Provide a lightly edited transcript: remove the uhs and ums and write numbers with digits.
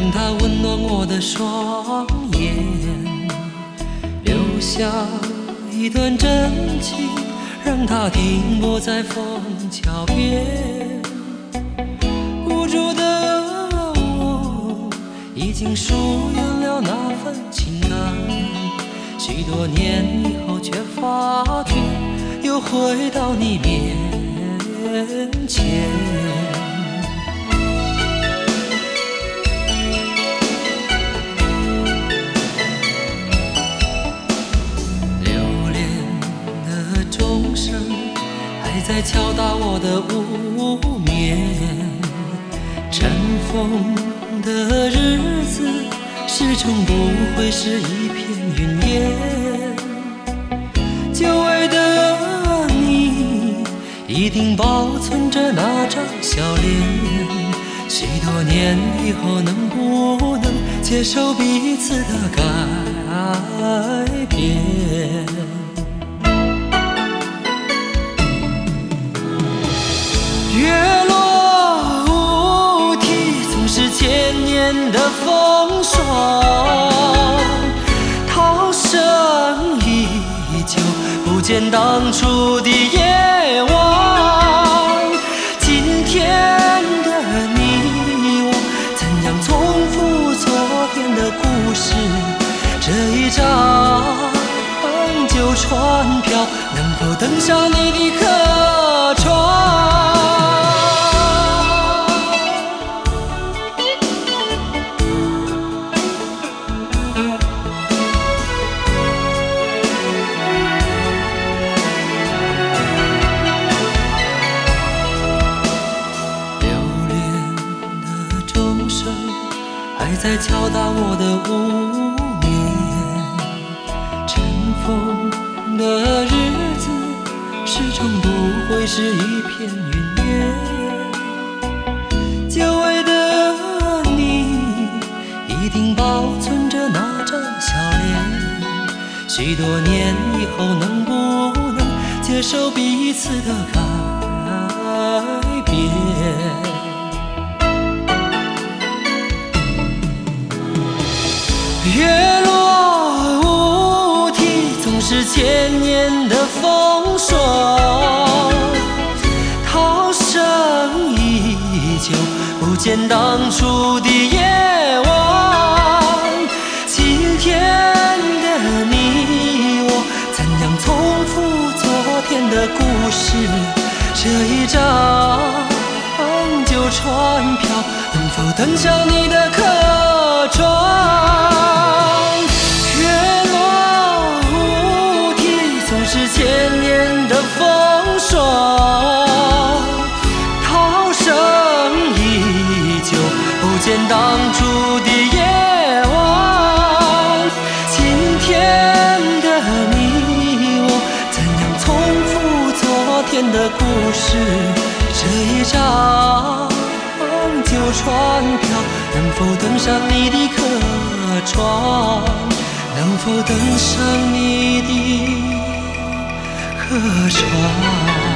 让它温暖我的双眼，留下一段真情，让它停泊在枫桥边。无助的我已经疏远了那份情感，许多年以后却发觉又回到你面前。钟声还在敲打我的无眠，尘封的日子始终不会是一片云烟。久违的你一定保存着那张笑脸，许多年以后能不能接受彼此的改变？月落乌啼，总是千年的风霜，涛声依旧，不见当初的夜晚。今天的你我，怎样重复昨天的故事？这一张旧船票，能否登上你的客船？还在敲打我的无眠，尘封的日子始终不会是一片云烟。久违的你一定保存着那张笑脸，许多年以后能不能接受彼此的改变？月落乌啼，总是千年的风霜，涛声依旧，不见当初的夜晚。今天的你我，怎样重复昨天的故事？这一张旧船票，能否登上你的客船？千年的风霜，涛声依旧，不见当初的夜晚。今天的你我，怎样重复昨天的故事？这一张旧船票，能否登上你的客船？能否登上你的客船？